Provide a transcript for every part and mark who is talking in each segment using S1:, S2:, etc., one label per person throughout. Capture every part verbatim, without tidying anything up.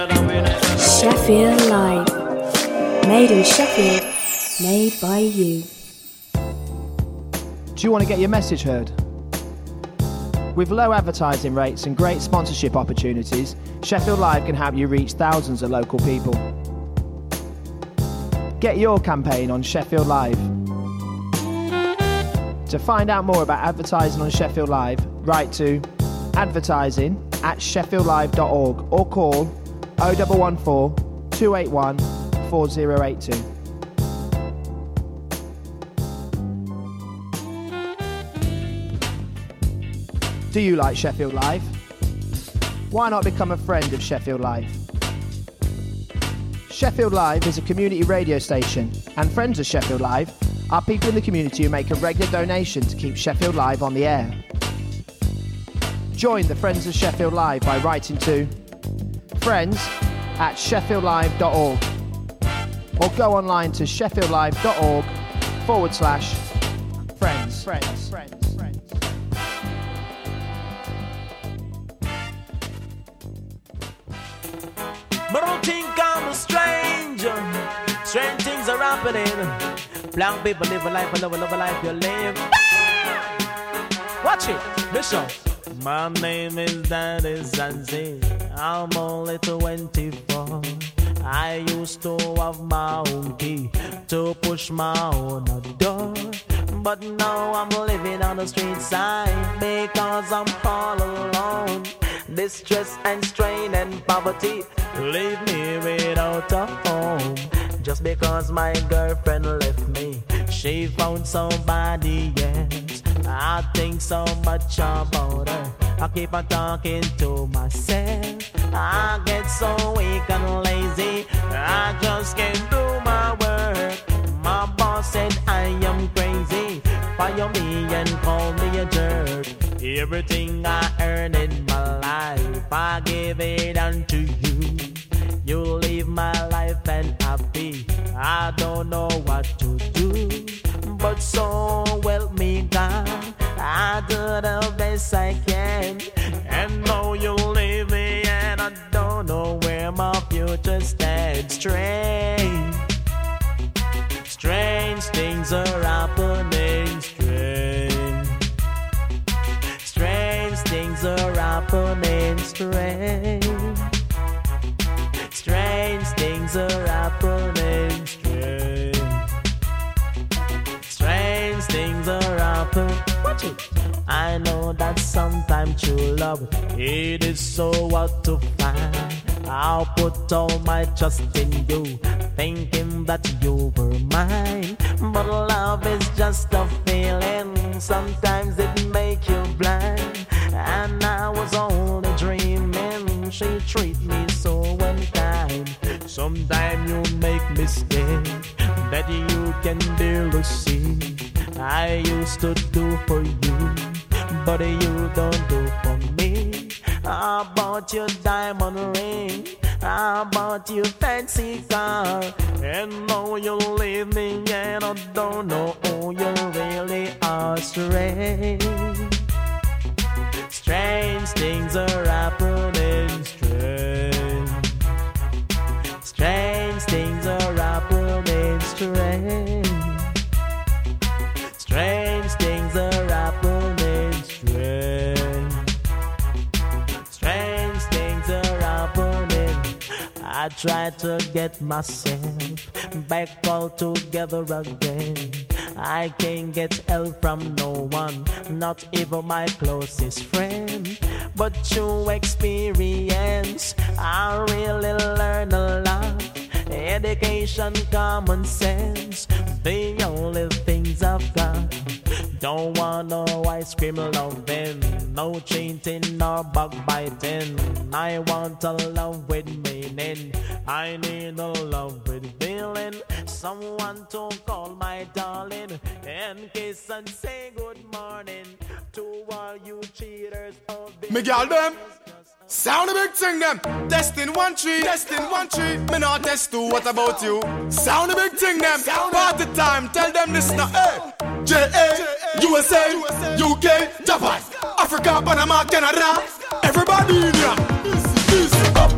S1: Sheffield Live. Made in Sheffield. Made by you.
S2: Do you want to get your message heard? With low advertising rates and great sponsorship opportunities, Sheffield Live can help you reach thousands of local people. Get your campaign on Sheffield Live. To find out more about advertising on Sheffield Live, write to advertising at sheffield live dot org or call oh one one four, two eight one, four oh eight two. Do you like Sheffield Live? Why not become a friend of Sheffield Live? Sheffield Live is a community radio station, and friends of Sheffield Live are people in the community who make a regular donation to keep Sheffield Live on the air. Join the Friends of Sheffield Live by writing to friends at sheffield live dot org or go online to sheffield live dot org forward slash friends. Friends. Friends.
S3: But don't think I'm a stranger. Strange things are happening. Black people live a life, I love a love a life you live. Watch it, listen. My name is Daddy Zanzi. I'm only twenty-four. I used to have my own key to push my own door. But now I'm living on the street side because I'm all alone. Distress and strain and poverty leave me without a home. Just because my girlfriend left me, she found somebody else. I think so much about her, I keep on talking to myself. I get so weak and lazy, I just can't do my work. My boss said I am crazy, fire me and call me a jerk. Everything I earn in my life, I give it unto you. You live my life and happy, I don't know what to do. But so help me God, I do the best I can. And now you leave me and I don't know where my future stands. Strange, strange things are happening. Strange, strange things are happening. Strange, strange things are happening. Strange, strange things are happening. Watch it. I know that sometimes true love, it is so hard to find. I'll put all my trust in you, thinking that you were mine. But love is just a feeling, sometimes it make you blind. And I was only dreaming, she treat me so unkind. Sometimes you make mistake that you can barely see. I used to do for you, but you don't do for me. I bought you diamond ring, I bought you fancy car, and now you leave me and I don't know who you really are. Strange, strange things are happening. Strange, strange things are happening. Strange, strange things are happening. Strange, strange things are happening. I try to get myself back all together again. I can't get help from no one, not even my closest friend. But through experience, I really learn a lot. Education, common sense, the only things I've got. Don't want no ice cream loving, no cheating nor backbiting. I want a love with meaning, I need a love with feeling. Someone to call my darling and kiss and say good morning to all you cheaters.
S4: Me gal them sound a big thing them. Testing one tree, testing one tree. Me not test two, what about you? Sound a big thing them. Party time, tell them this now. Hey, J A, U S A, U K, Japan, Africa, Panama, Canada. Everybody in here. Easy, easy. Up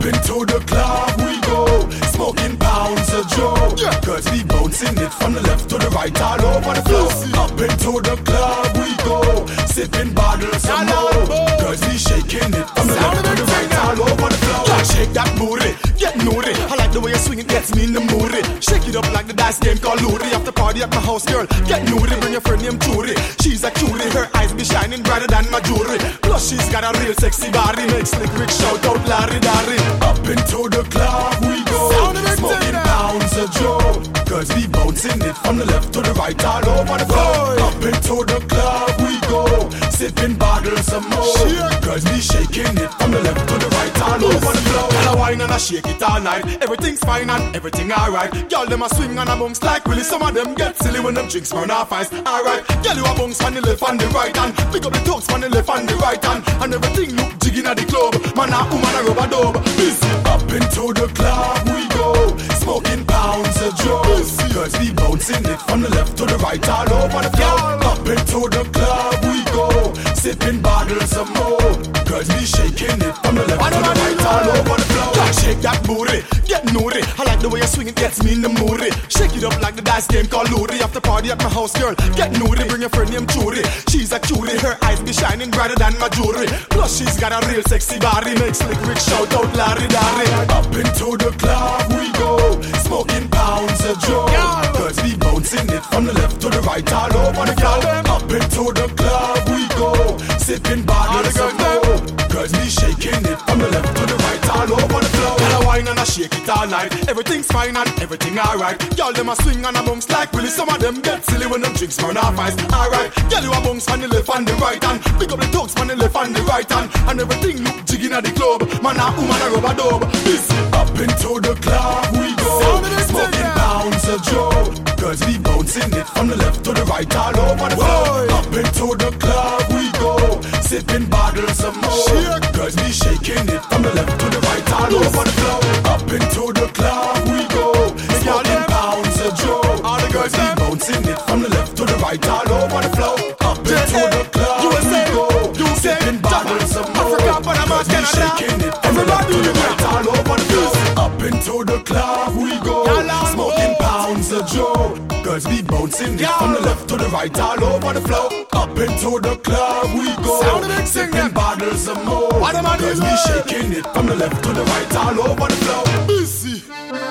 S4: into the club we go, smoking pounds of joe. Yeah. Cause we bouncing it from the left to the right, all over the floor. Up into the club we go, sipping bottles of more. Cause we shaking it from the left to the right, all over the floor. Yeah, shake that booty, get naughty. I like the way you swing it, gets me in the mood. Shake it up like the dice game called Luri. After party at my house, girl, get naughty. Bring your friend named Turi. She's a cutie, her eyes be shining brighter than my jewelry. Plus she's got a real sexy body, makes slick Rick shout out Larry Darry. Up into the club we go, smoking pounds of joe. Cause we bouncing it from the left to the right, all over the floor. Up into the club we go, sipping bottles of more. Cause we shaking it from the left to the right, all over the floor. And I wine and I shake it all night. Everything's fine and everything alright. Y'all them a swing and a bounce like Willie. Some of them get silly when them drinks burn off ice. Alright, y'all you a bounce on the left and the right hand. Pick up the talks on the left and the right hand. And everything look jigging at the club. Man a woman a rubber dub. Busy. Up into the club we go, smoking pounds of joe. Cause we bouncing it from the left to the right, all over the floor. Up into the club we go, sipping bottles of more. Cause we shaking it from the left to the right, all over the floor. Yeah, shake that booty, get naughty. I like the way you swing it, gets me in the mood. Shake it up like the dice game called Luri. After party at my house, girl, get naughty. Bring your friend named Turi. She's a cutie, her eyes be shining brighter than my jewelry. Plus she's got a real sexy body, makes slick Rick shout out Larry Darry. Up into the club we go, smoking pounds of joe. Cause we bouncing it from the left to the right, all over the floor. Up into the club we go, sipping bottles of more. Cause we shaking it from the left to the right, all over the floor. And I wine and I shake it all night. Everything's fine and everything alright. Y'all them a swing and a bounce like Willie. Some of them get silly when them drinks burn off ice. Alright, y'all you a bounce on the left and the right hand. Pick up the talks on the left and the right hand. And everything look jigging at the club. Man a woman a rubber dub. Busy. Up into the club we go, smoking pounds of joe. Cause we bouncing it from the left to the right, all over the floor. Up into the club we go, sipping bottles of more. Cause we shaking it from the left to the right, all over the floor. Up into the club we go, smoking pounds of joe. Cause we bouncing it from the left to the right, all over the floor. Up into the club we go, sipping bottles of more. Cause we shaking it from the left to the right, all over the floor. Up into the club we go, smoking pounds of joe. Cause we bouncing it from the left to the right, all over the floor. Up into the club we go, sipping bottles of more. Cause we shaking it from the left to the right, all over the floor. Busy.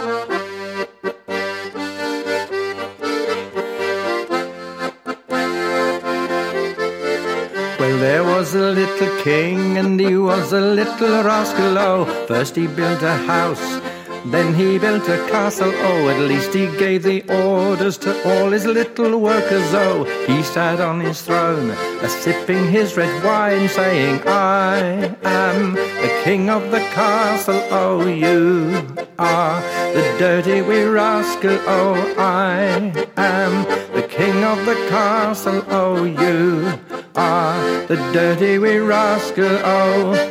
S5: Well, there was a little king and he was a little rascal, oh. First he built a house, then he built a castle, oh. At least he gave the orders to all his little workers, oh. He sat on his throne, a sipping his red wine, saying, I am the king of the castle, oh. You are the dirty wee rascal, oh. I am the king of the castle, oh. You are the dirty wee rascal, oh.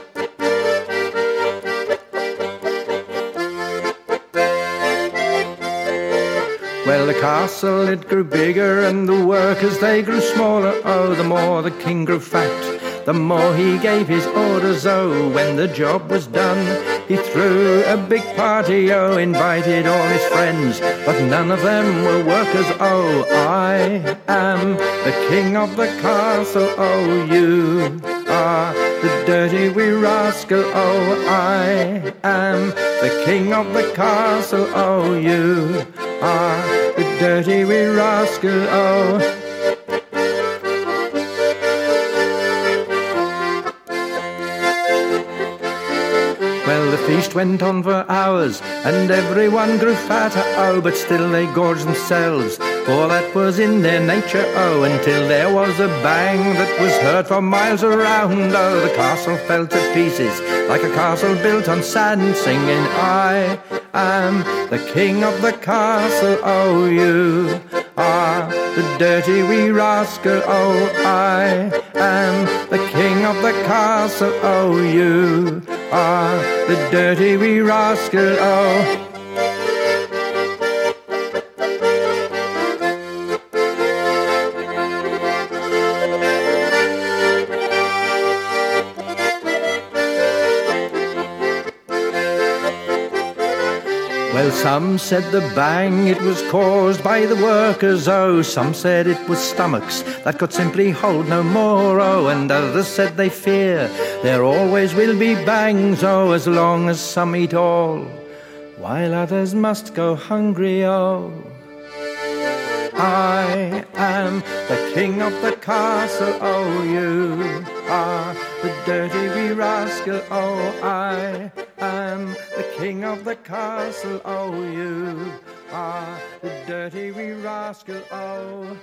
S5: Well, the castle, it grew bigger and the workers, they grew smaller, oh. The more the king grew fat, the more he gave his orders, oh. When the job was done, he threw a big party, oh. Invited all his friends, but none of them were workers, oh. I am the king of the castle, oh. You are the dirty wee rascal, oh. I am the king of the castle, oh. You are the dirty wee rascal, oh. Well, the feast went on for hours, and everyone grew fatter, oh. But still they gorged themselves, for that was in their nature, oh. Until there was a bang that was heard for miles around, oh. The castle fell to pieces, like a castle built on sand, singing, I am the king of the castle, oh. You are the dirty wee rascal, oh. I am the king of the castle, oh. You are the dirty wee rascal, oh. Well, some said the bang, it was caused by the workers, oh. Some said it was stomachs that could simply hold no more, oh. And others said they fear there always will be bangs, oh, as long as some eat all, while others must go hungry, oh. I am the king of the castle, oh, you are the dirty wee rascal, oh. I am the king of the castle, oh, you are the dirty wee rascal, oh.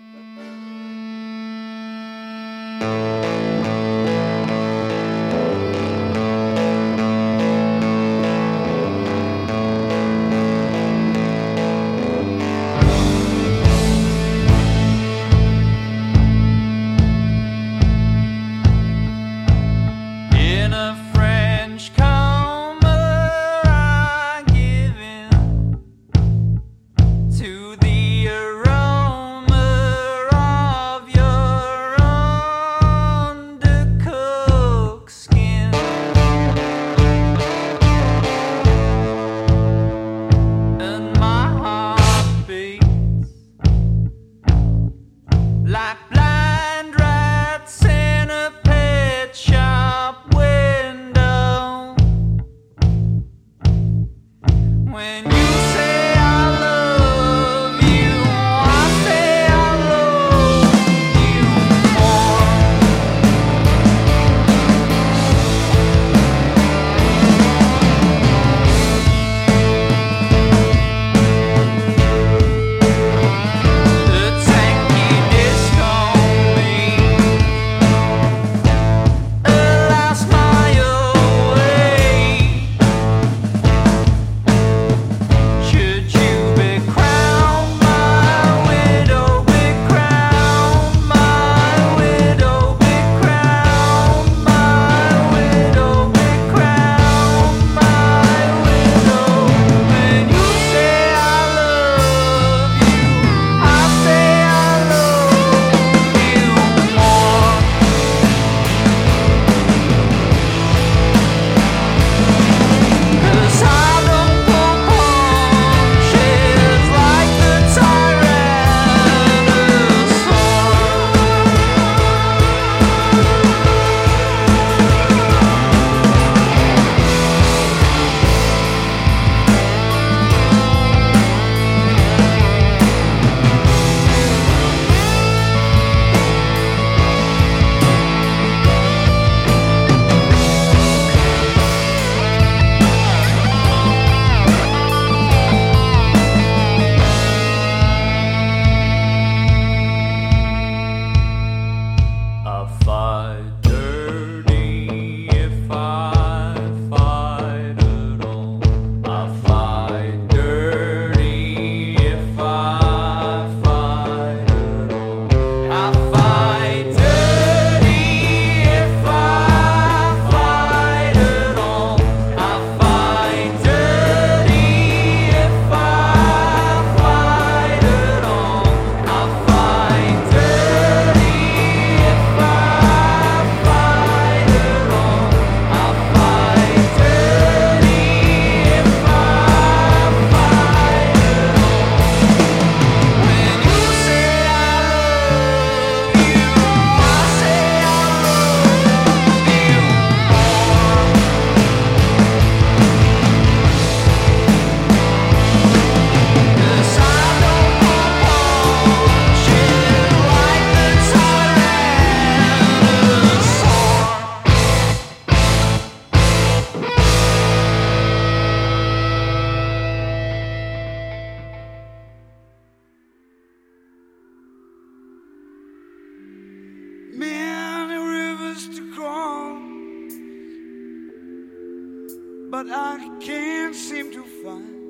S6: but I can't seem to find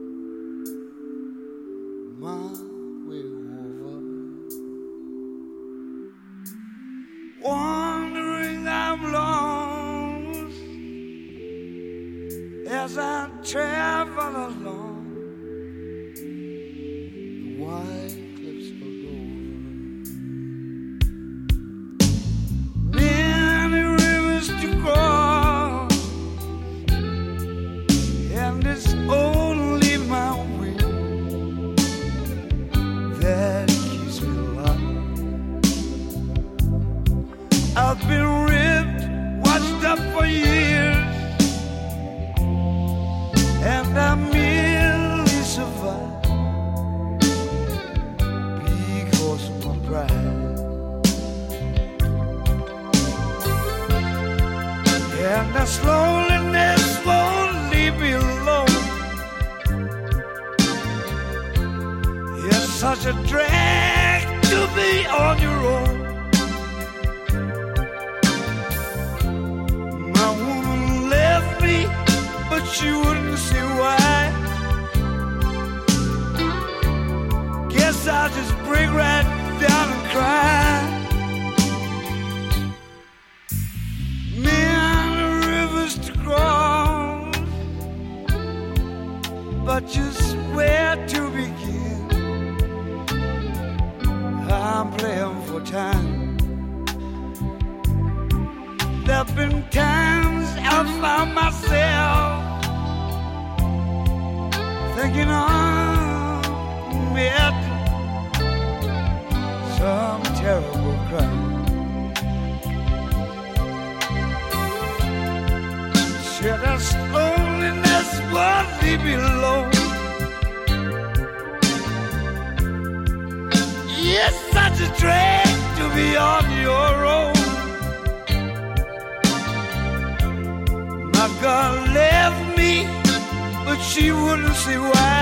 S6: my way over. Wandering I'm lost as I travel along the white cliffs of Dover. Many rivers to cross, and it's only such a drag to be on your own. My woman left me, but she wouldn't say why. Guess I'll just break right down and cry. Many rivers to cross, but just where to begin? I'm playing for time. There've been times I found myself thinking I'm at some terrible crime. Sure, this loneliness won't leave me alone. It's such a drag to be on your own. My girl left me, but she wouldn't say why.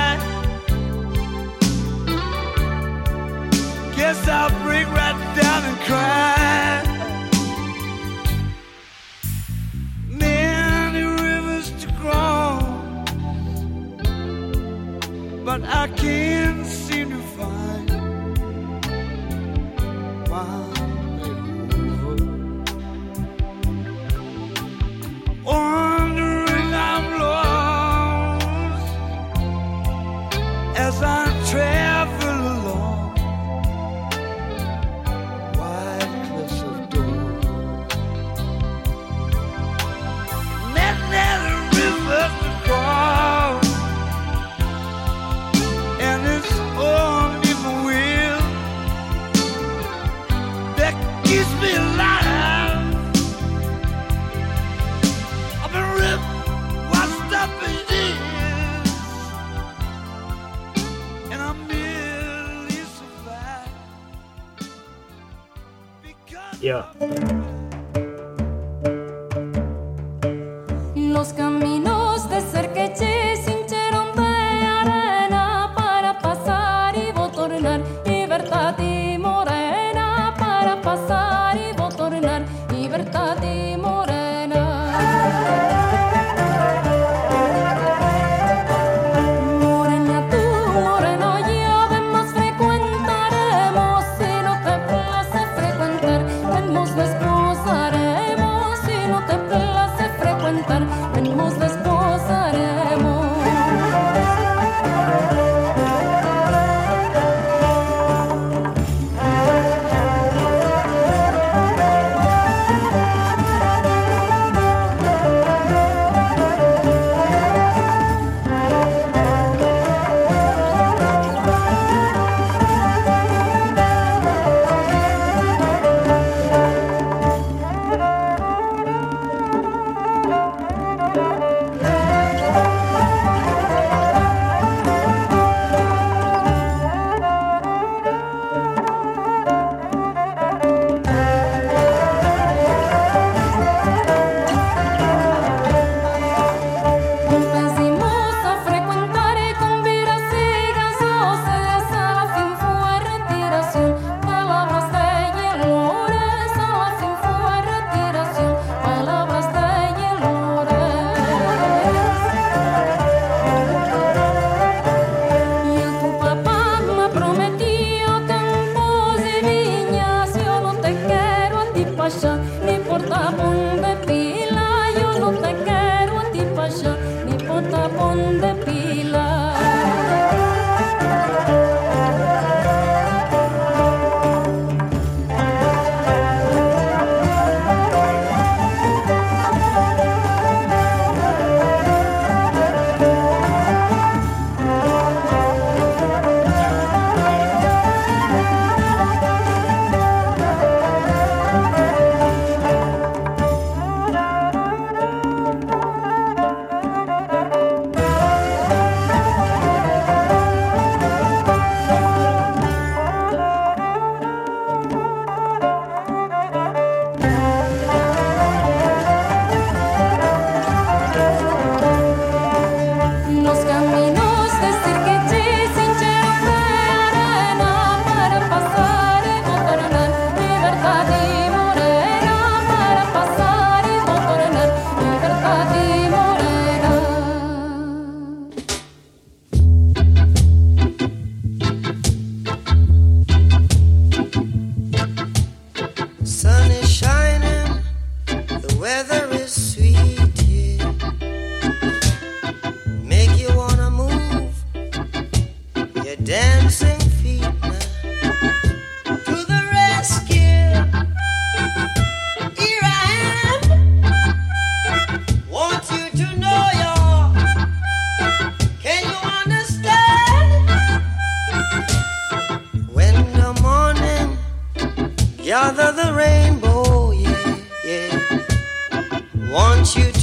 S6: Guess I'll break right down and cry. Many rivers to cross, but I can't seem to find my river. Wandering I'm lost as I travel along wide cliffs of dawn. Many rivers to cross, and it's only my will that keeps me alive. I've been ripped, washed up in years, and I merely survive because
S7: Yeah.
S8: Los caminos de Cerqueche se hincharon de arena para pasar y tornar libertad y morena, para pasar y tornar libertad y morena. Morena tú, moreno yo, vemos frecuentaremos, si no te place frecuentar, vemos desposaremos, si no te place frecuentar, vemos desposaremos. Empecimos a frecuentar y con viras y gasoses, a la fin fue retiración, palabras de hielores, a la fin fue retiración, palabras de hielores. Y tu papá me prometió campos y viñas, yo no te quiero a ti pa' allá, ni por tapón de pila, yo no te quiero a ti pa' allá, ni por tapón de pila.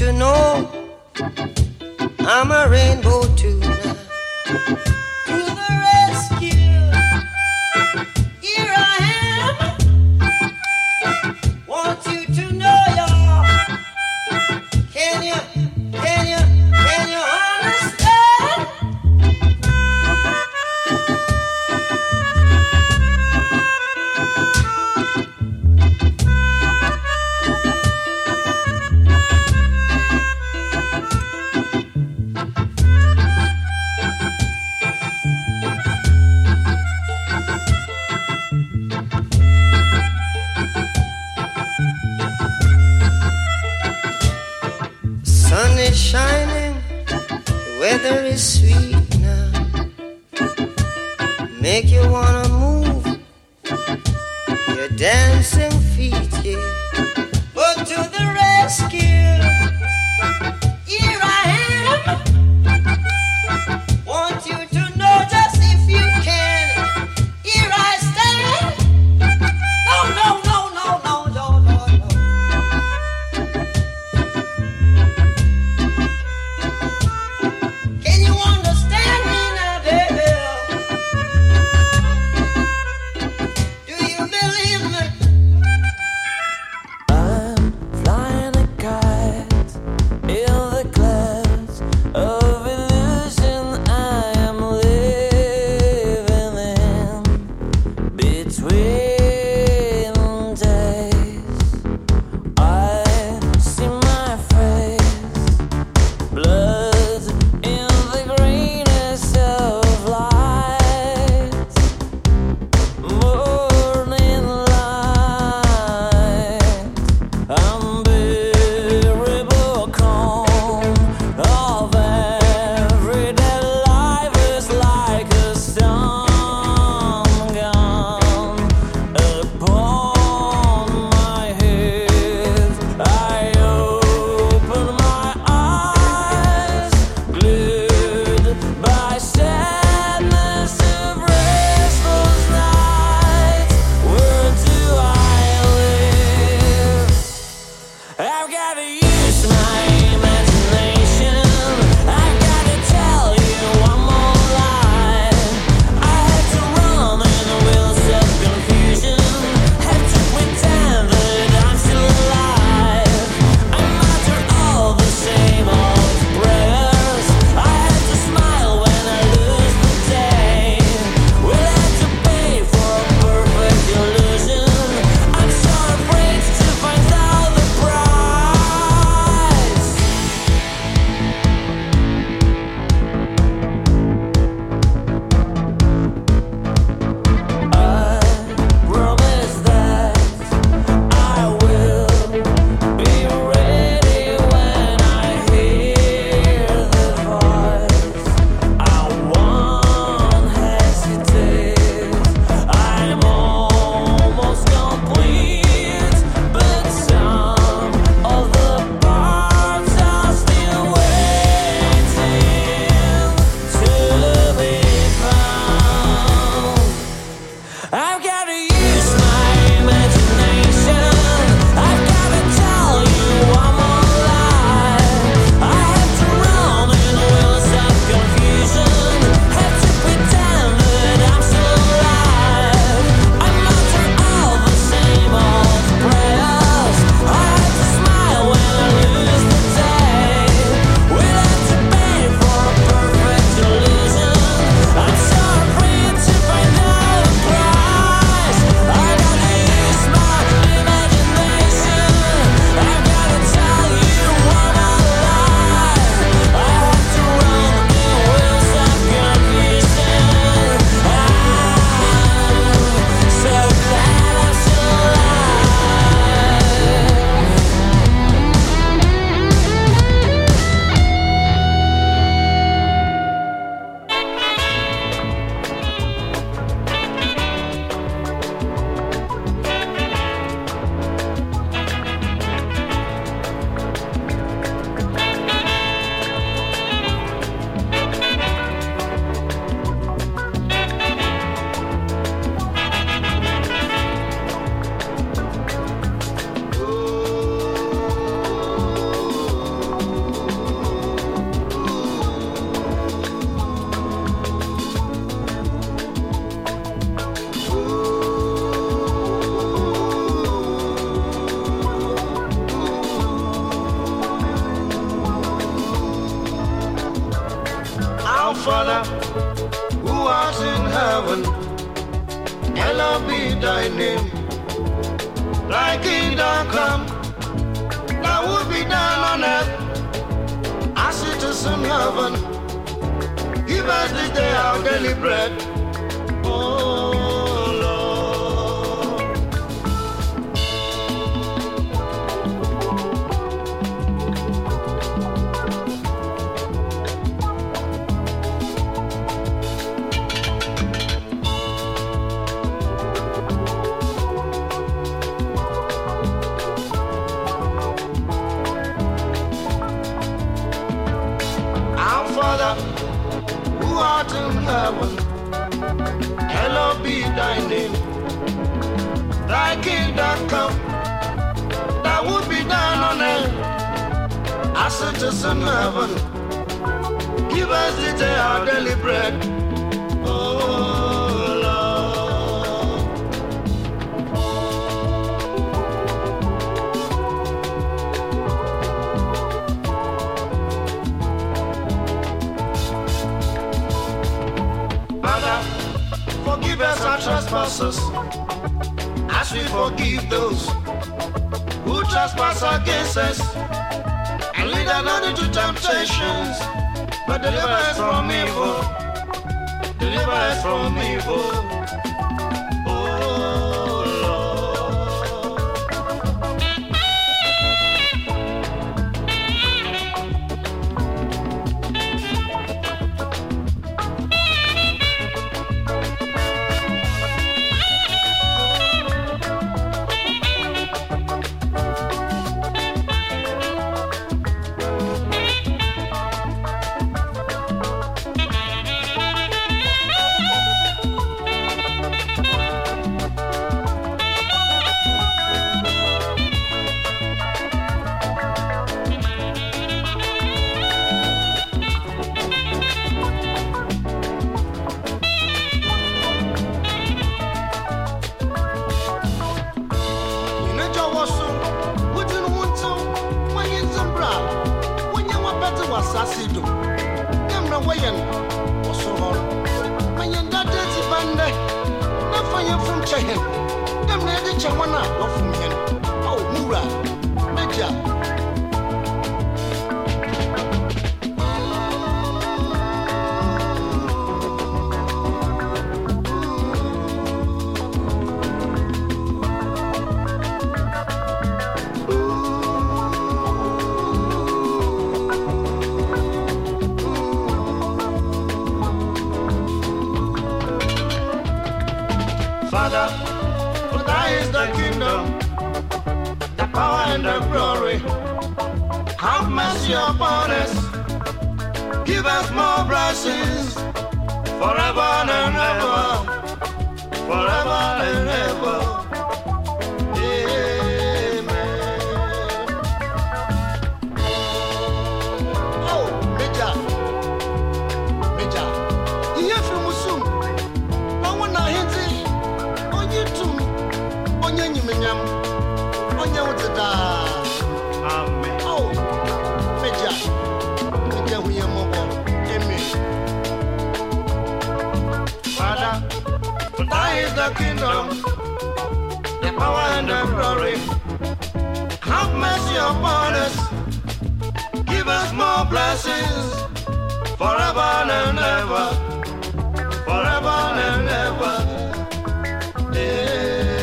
S7: to know I'm a rainbow too now. To the rescue, here I am. Want you to know, y'all. Can you, can you, can you understand? Sun is shining, the weather is sweet now. Make you wanna move your dancing feet, yeah. But to the rescue, here I am. Want you to know just if you can, here I stand. No, no, no, no, no, no, no, no. Can you understand me now, baby? Do you believe me?
S6: Our Father, who art in heaven, hallowed be thy name. Thy kingdom come, thy will be done on earth as it is in heaven. Give us this day our daily bread. Oh Lord. Our Father, who art in heaven, hallowed be thy name. Thy kingdom come, thy will be done on earth as it is in heaven. Give us this day our daily bread. Oh Lord. Father, forgive us our trespasses, as we forgive those who trespass against us. And lead us not into temptations, but deliver us from evil. Deliver us from evil. Oh Lord. Sassido, Emra Wayan, or so on. When you're not dirty bande, not for you from Chehan. Emra the Chawana, or from him. Oh, Mura, Major. Father, for thy is the kingdom, the power and the glory. Have mercy upon us, give us more blessings, forever and ever, forever and ever. Amen. Oh, Major, Major, you hear from Musum? No one now hints. Onye nyiminyam, onye utida. Amen. Oh, Major, Major, we are mobile. Amen. Father, for thy is the kingdom, the power and the glory. Have mercy upon us, give us more blessings, forever and ever, forever and ever. Amen.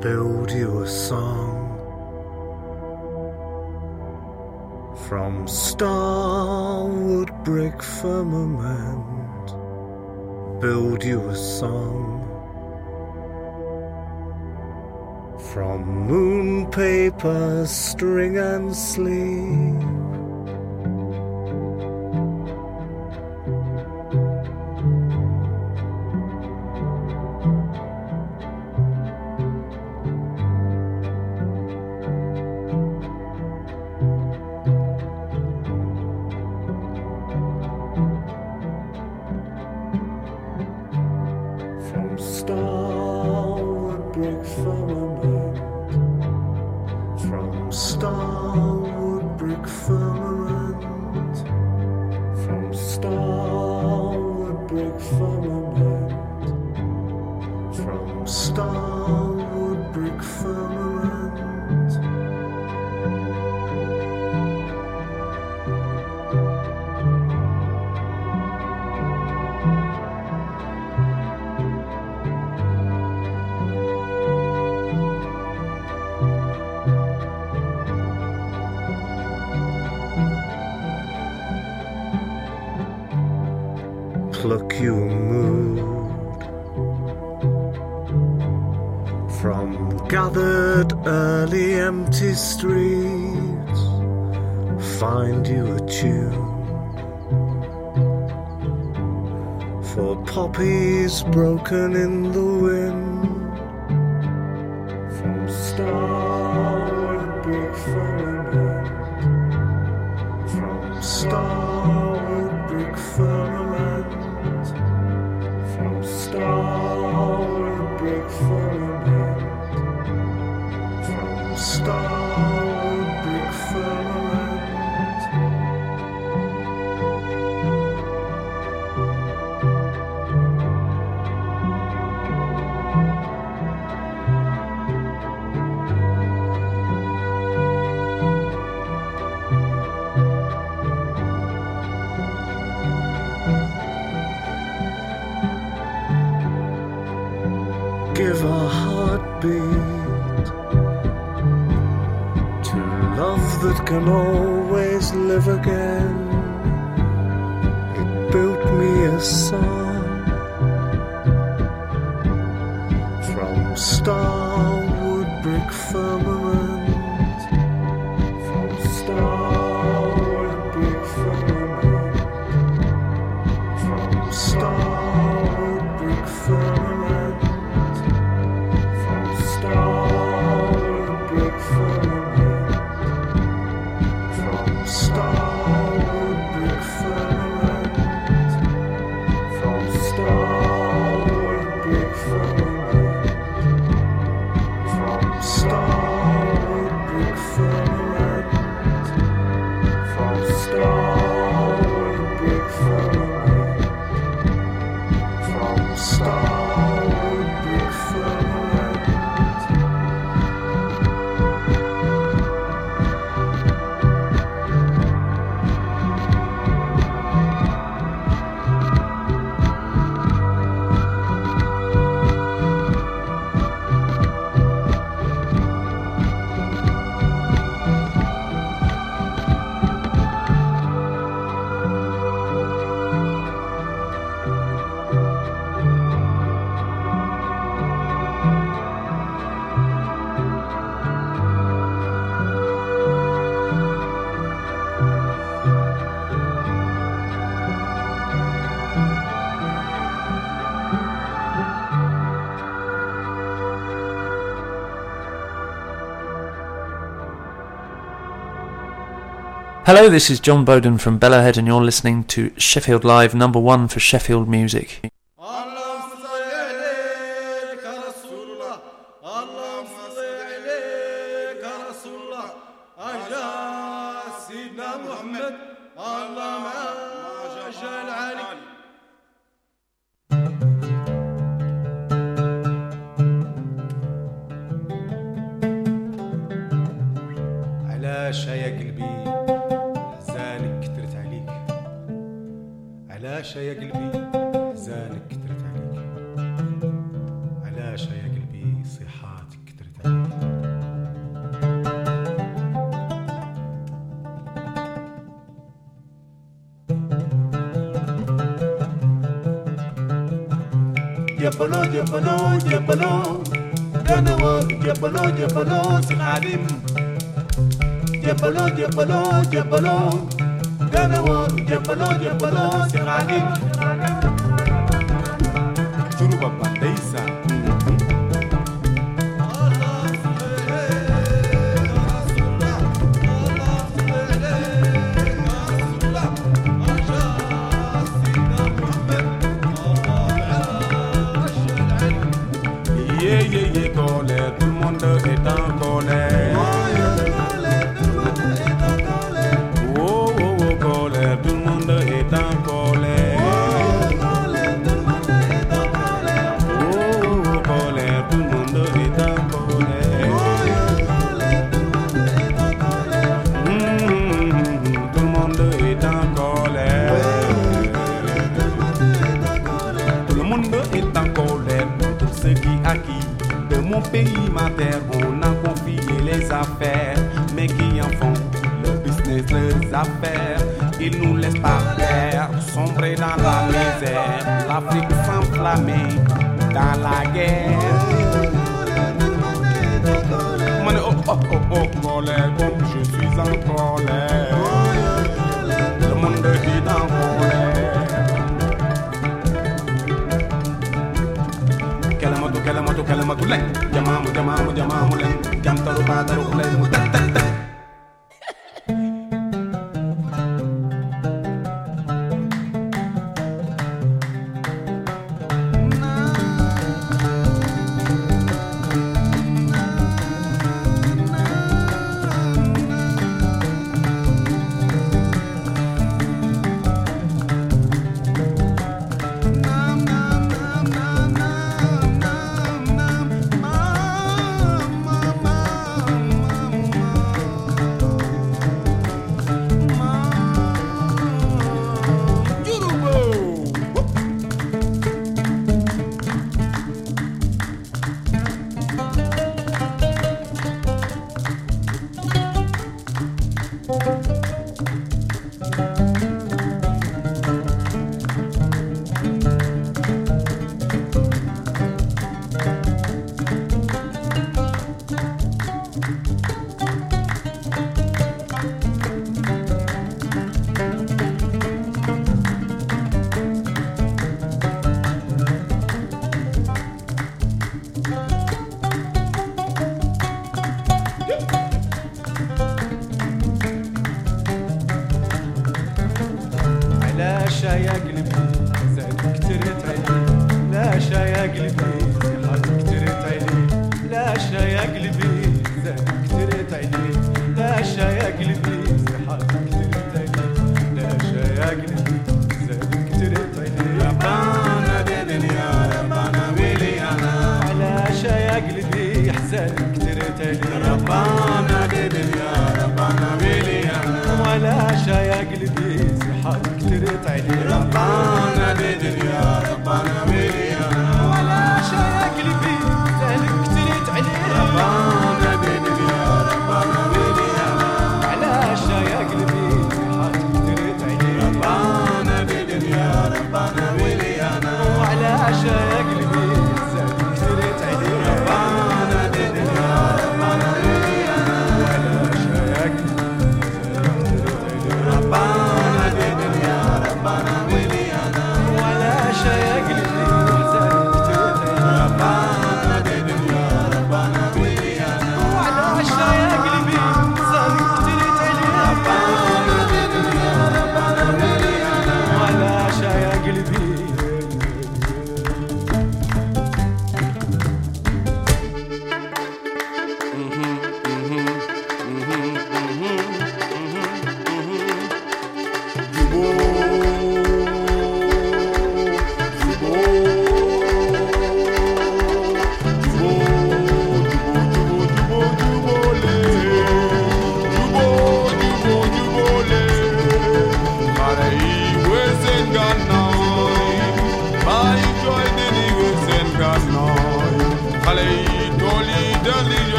S9: build you a song from starwood brick firmament, build you a song from moon paper, string and sleep. Pluck you a mood from gathered early empty streets, find you a tune for poppies broken in the wind, from starwood brick firmament, from starwood brick firmament, from starwood brick firmament, from starwood brick firmament. Give a heartbeat to love that can always live again. It built me a song from starwood brick firmament, from starwood brick firmament, from starwood brick firmament. Starwood brick firmament, from starwood brick firmament, from starwood brick firmament, from starwood brick firmament, from starwood brick firmament, from starwood brick firmament.
S10: Hello, this is John Bowden from Bellowhead and you're listening to Sheffield Live, number one for Sheffield music.
S11: علاش يا قلبي حزانك كترت عليك، علاش يا قلبي حزانك كترت عليك، علاش يا قلبي صيحاتك كترت
S12: Diabolo, Diabolo, Diabolo. Gonna work, Diabolo, Diabolo, si Khadim. Diabolo, Diabolo, Diabolo. Gonna work, Diabolo, Diabolo, si Khadim. Churu Baba, Deisa.
S13: Yeah, yeah, yeah, colère, tout le monde est en colère. Oh, oh, oh, colère, tout le monde est en colère. Oh, oh, colère, tout le monde est en colère. Mmh, tout le monde est en colère. Tout le monde est en colère pour ce qui acquis. De mon pays, ma terre, on a confié les affaires, mais qui en font le business, les affaires. Ils nous laissent par terre, sombrer dans la misère. L'Afrique s'enflammer dans la guerre. Mane, oh, oh, oh, oh, colère, comme je suis en colère. Le monde est en colère. Kalamatu, kalamatu, kalamatu, len. Jamamu, jamamu, jamamu, len. Jam taru, padaru, len, mu tat, tat, tat.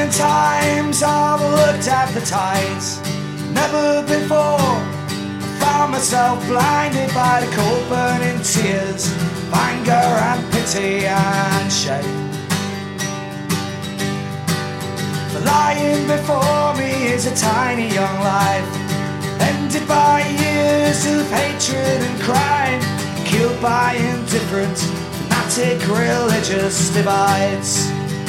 S14: many times I've looked at the tides. Never before found myself blinded by the cold burning tears of anger and pity and shame. The lying before me is a tiny young life, ended by years of hatred and crime, killed by indifferent, fanatic religious divides.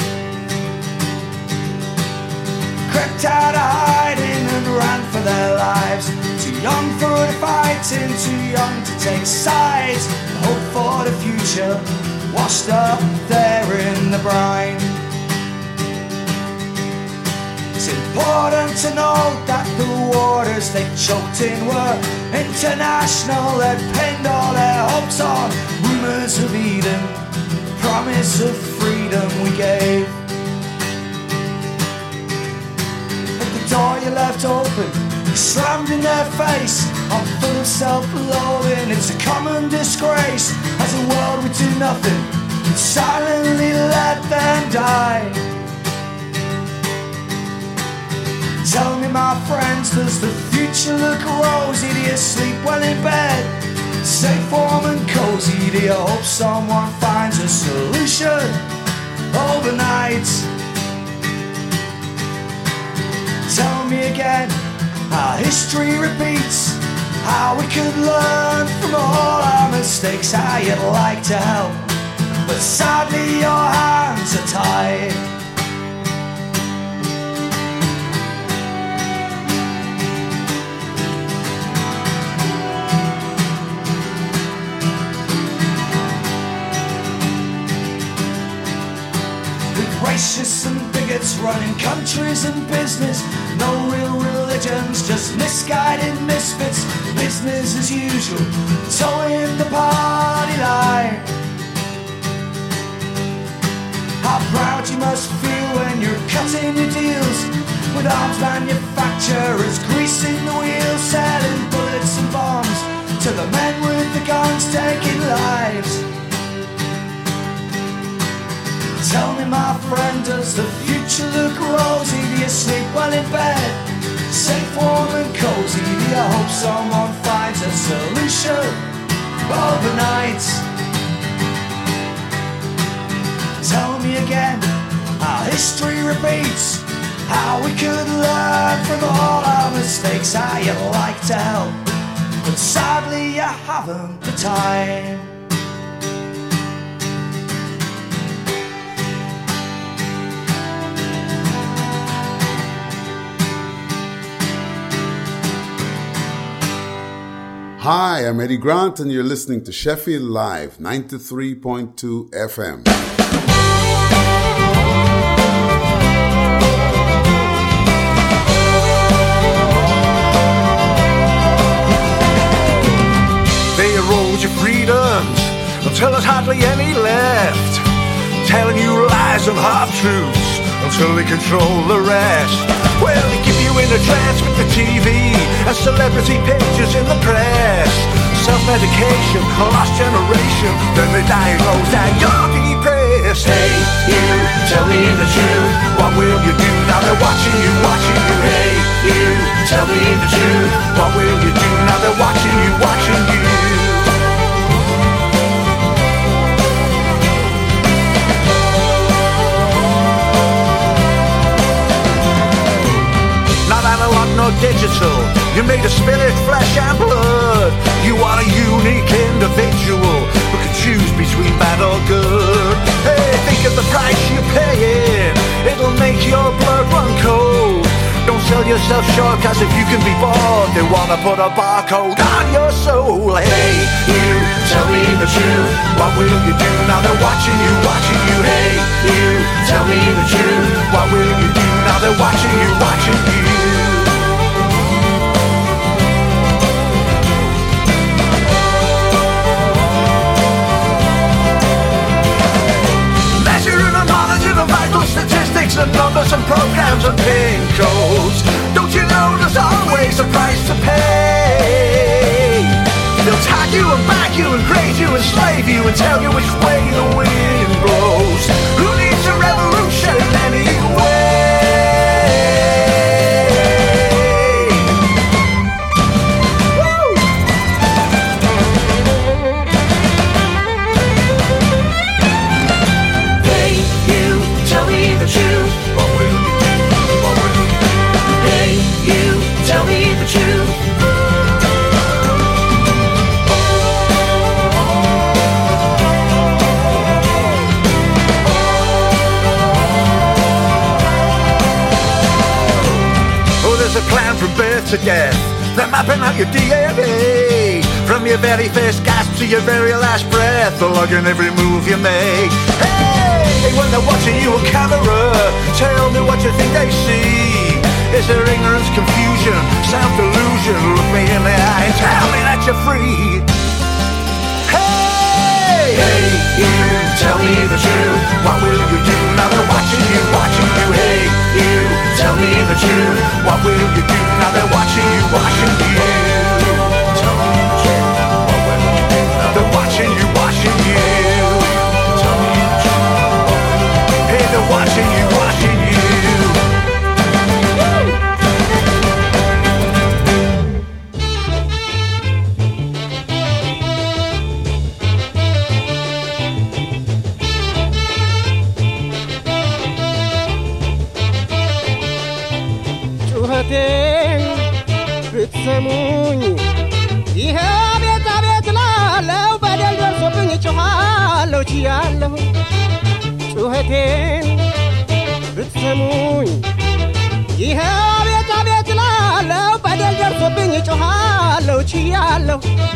S14: Crept out of hiding and ran for their lives, too young for the fighting, too young to take sides. The hope for the future washed up there in the brine. It's important to note that the waters they choked in were international. They pinned all their hopes on rumors of Eden, the promise of freedom we gave. But the door you left open, you slammed in their face. I'm full of self-loathing, it's a common disgrace. As a world we do nothing, we silently let them die. Tell me, my friends, does the future look rosy? Do you sleep well in bed, safe, warm and cozy? Do you hope someone finds a solution overnight? Tell me again how history repeats, how we could learn from all our mistakes, how you'd like to help, but sadly your hands are tied. Racists and bigots running countries and business, no real religions, just misguided misfits. Business as usual, towing the party line. How proud you must feel when you're cutting your deals with arms manufacturers, greasing the wheels, selling bullets and bombs to the men with the guns taking lives. Tell me, my friend, does the future look rosy? Do you sleep well in bed, safe, warm and cozy? Do you hope someone finds a solution overnight? Tell me again how history repeats, how we could learn from all our mistakes, how you'd like to help, but sadly you haven't the time.
S15: Hi, I'm Eddie Grant, and you're listening to Sheffield Live, ninety-three point two F M.
S9: They erode your freedoms until there's hardly any left, telling you lies and half-truths until they control the rest. Well, they keep you in a trance with the T V and celebrity pictures in the press. Self-medication, a lost generation, then they diagnose that you're depressed. Hey, you, tell me the truth, what will you do now they're watching you, watching you? Hey, you, tell me the truth, what will you do now they're watching you, watching you? No digital, you're made of spirit, flesh and blood. You are a unique individual who can choose between bad or good. Hey, think of the price you're paying, it'll make your blood run cold. Don't sell yourself short, cause if you can be bought, they wanna put a barcode on your soul. Hey, you, tell me the truth, what will you do now they're watching you, watching you? Hey, you, tell me the truth, what will you do now they're watching you, watching you? Statistics and numbers and programs and pin codes. Don't you know there's always a price to pay? They'll tag you and bag you and grade you and slave you and tell you which way the wind blows. Who needs a revolution anyway? to death. They're mapping out your D N A, from your very first gasp to your very last breath. They're logging every move you make. Hey, when they're watching you on camera, tell me what you think they see. Is there ignorance, confusion, self-delusion? Look me in the eye and tell me that you're free. Hey, hey, you, tell me the truth. What will you do now they're watching you, watching you? Hey, you, tell me the truth. What will you do now they're watching you, watching you? Tell me the truth. What will you do now they're watching you, watching you? Tell me the truth. Hey, they're watching you, watching you.
S16: ብትሰሙኝ ይሄ ቤት አቤት ላለው በደል ደርሶብኝ ጮኻለሁ ችያለሁ ጩኸቴን ብትሰሙኝ ይሄ ቤት አቤት ላለው በደል ደርሶብኝ ጮኻለሁ ችያለሁ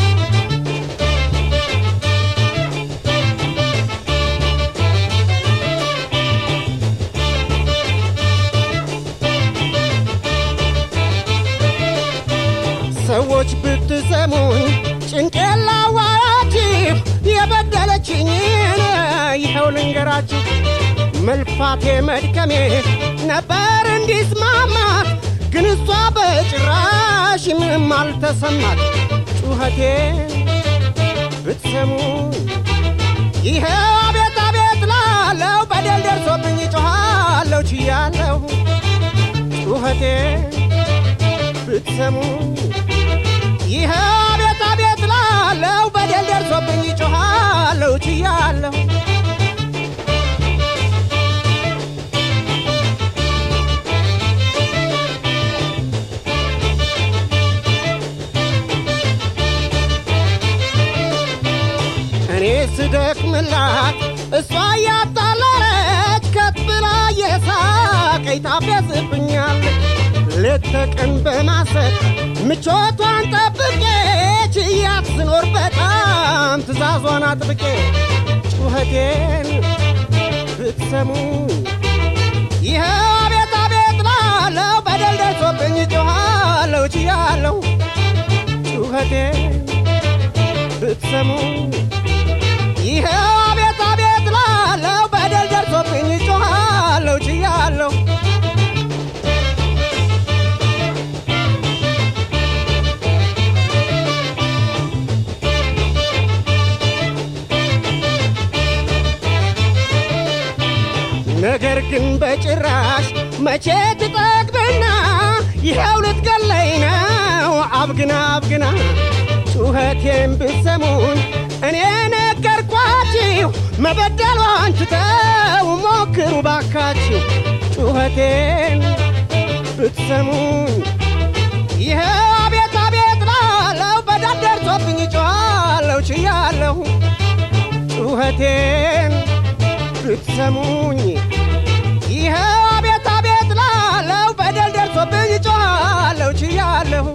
S16: ሰዎች ብትሰሙኝ ጭንቄላ ዋራችሁ የበደለችኝን ይኸው ልንገራችሁ መልፋቴ መድከሜ ነበር እንዲስማማ ግን እሷ በጭራሽ ምንም አልተሰማት ጩኸቴን ብትሰሙኝ ይኸው አቤት አቤት ላለው በደል ደርሶብኝ ጮኻለሁ ችያለሁ ጩኸቴን ብትሰሙኝ ይሄ አቤት አቤት ላለው በደል ደርሶብኝ ጮኻለሁ ችያለሁ እኔ ስደክምላት እሷ ያጣለች ከት ብላ የሳቀኝ ታፌዝብኛለች ለተቀን በማሰብ ምቾቷን ጠብቄ ችያት ስኖር በጣም ትእዛዟን አጥብቄ ጩኸቴን ብትሰሙኝ ይኸው አቤት አቤት ላለው በደል ደርሶብኝ ጮኻለሁ ችያለሁ ጩኸቴን ብትሰሙኝ ይኸው አቤት አቤት ላለው በደል ደርሶብኝ ጮኻለሁ ችያለሁ ነገር ግን በጭራሽ መቼ ትጠግብና ይኸው ልትገለኝ ነው አብግና አብግና ጩኸቴን ብትሰሙኝ እኔ ነገርኳችሁ መበደሏን ትተው ሞክሩ ባካችሁ ጩኸቴን ብትሰሙኝ ይኸው አቤት አቤት ላለው በደል ደርሶብኝ ጮኻለሁ ችያለሁ ጩኸቴን ብትሰሙኝ ይኸው አቤት አቤት ላለው በደል ደርሶብኝ ጮኻለሁ ችያለሁ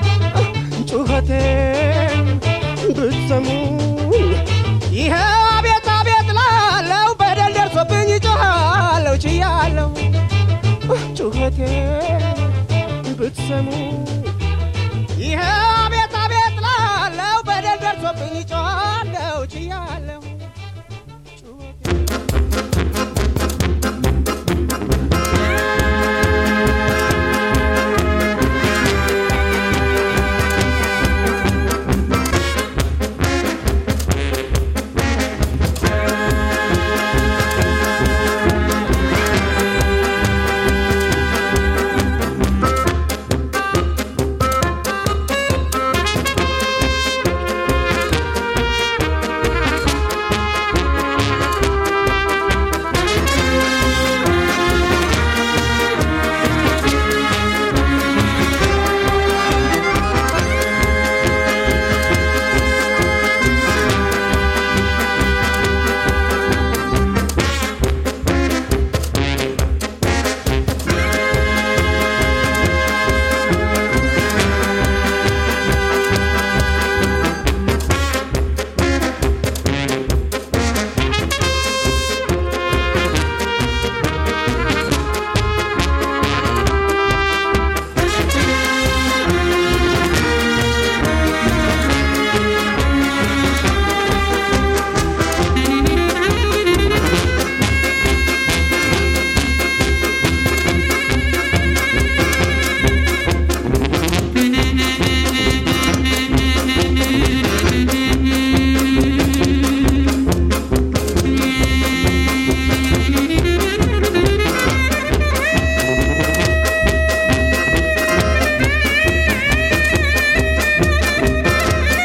S16: ጩኸቴን ብትሰሙኝ ይኸው አቤት አቤት ላለው በደል ደርሶብኝ ጮኻለሁ ችያለሁ ጩኸቴን